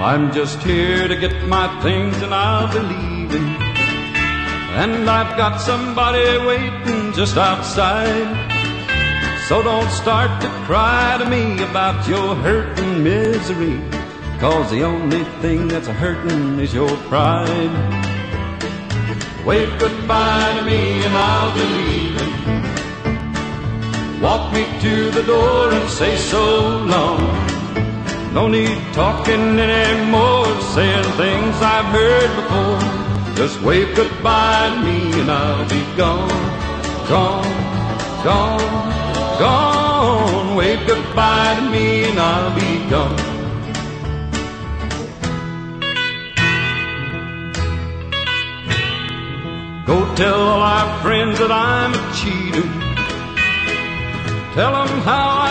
I'm just here to get my things and I'll be leaving. And I've got somebody waiting just outside. So don't start to cry to me about your hurt and misery, 'cause the only thing that's a-hurtin' is your pride. Wave goodbye to me and I'll be leaving. Walk me to the door and say so long. No need talking anymore, saying things I've heard before. Just wave goodbye to me and I'll be gone, gone, gone, gone. Wave goodbye to me and I'll be gone. Go tell all our friends that I'm a cheater. Tell them how I